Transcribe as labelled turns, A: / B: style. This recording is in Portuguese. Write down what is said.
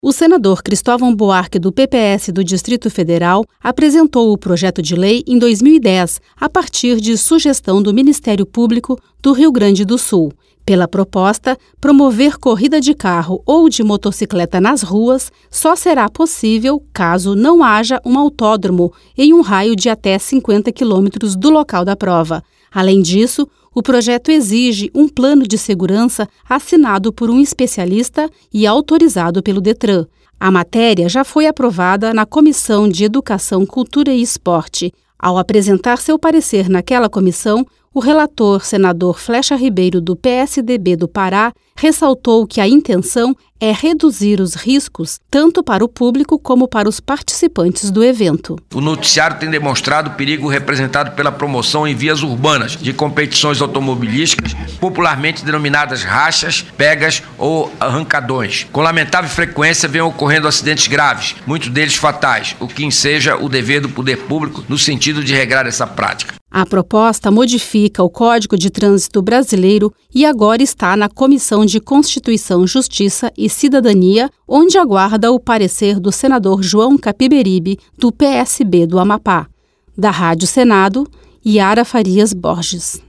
A: O senador Cristóvão Buarque, do PPS do Distrito Federal, apresentou o projeto de lei em 2010, a partir de sugestão do Ministério Público do Rio Grande do Sul. Pela proposta, promover corrida de carro ou de motocicleta nas ruas só será possível caso não haja um autódromo em um raio de até 50 quilômetros do local da prova. Além disso, o projeto exige um plano de segurança assinado por um especialista e autorizado pelo Detran. A matéria já foi aprovada na Comissão de Educação, Cultura e Esporte. Ao apresentar seu parecer naquela comissão, o relator, senador Flecha Ribeiro, do PSDB do Pará, ressaltou que a intenção é reduzir os riscos tanto para o público como para os participantes do evento.
B: O noticiário tem demonstrado o perigo representado pela promoção em vias urbanas de competições automobilísticas, popularmente denominadas rachas, pegas ou arrancadões. Com lamentável frequência vêm ocorrendo acidentes graves, muitos deles fatais, o que enseja o dever do poder público no sentido de regrar essa prática.
A: A proposta modifica o Código de Trânsito Brasileiro e agora está na Comissão de Constituição, Justiça e Cidadania, onde aguarda o parecer do senador João Capiberibe, do PSB do Amapá. Da Rádio Senado, Yara Farias Borges.